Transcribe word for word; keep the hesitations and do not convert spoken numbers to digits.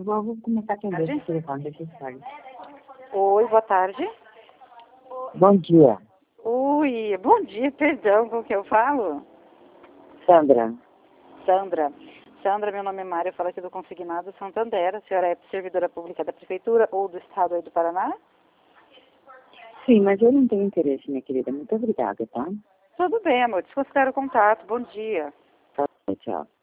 vou, vou começar a atender Tarde. esse telefone daqui tarde. Oi, boa tarde. Bom dia, Oi, bom dia, perdão, com o que eu falo? Sandra. Sandra. Sandra, meu nome é Mária, eu falo aqui do Consignado Santander. A senhora é servidora pública da Prefeitura ou do Estado aí do Paraná? Sim, mas eu não tenho interesse, minha querida. Muito obrigada, tá? Tudo bem, amor, desconsidero o contato. Bom dia. Tá, tchau.